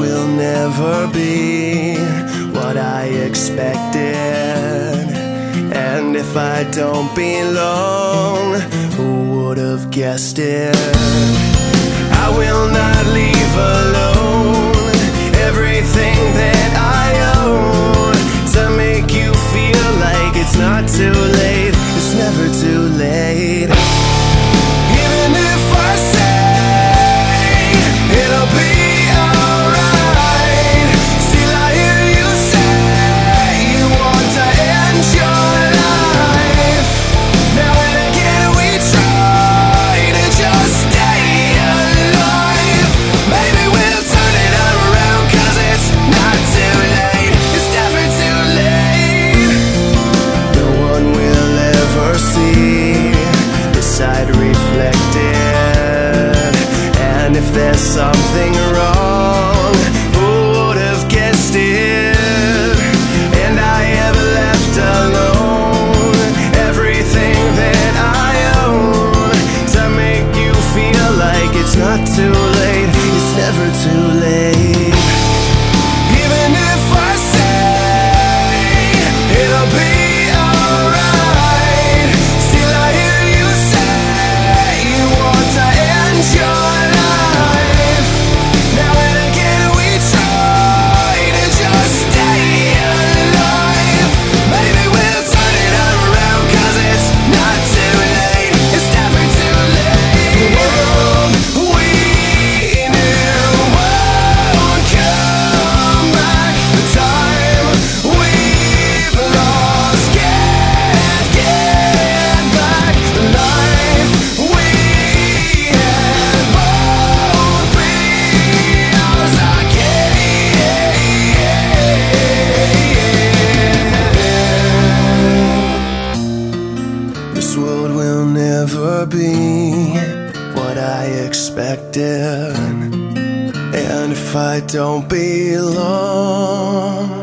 will never be what I expected. And if I don't belong, who would have guessed it? I will not leave alone everything that I own to make you feel like it's not too late. It's never too late. Even if I say it'll be alright, still I hear you say you want to end your life. Now and again we try to just stay alive. Maybe we'll turn it around, 'cause it's not too late. It's never too late. No one will ever see the side reflected. And if there's something wrong, who would have guessed it? And I have left alone everything that I own to make you feel like it's not too late. It's never too late. Even if I say it'll be alright, still I hear you say you want to end your life. Now and again we try to just stay alive. Maybe we'll turn it around, 'cause it's not too late. It's never too late. The world we knew won't come back. The time we've lost can't get back. The life we had won't be ours again. This world will never be what I expected. And if I don't belong,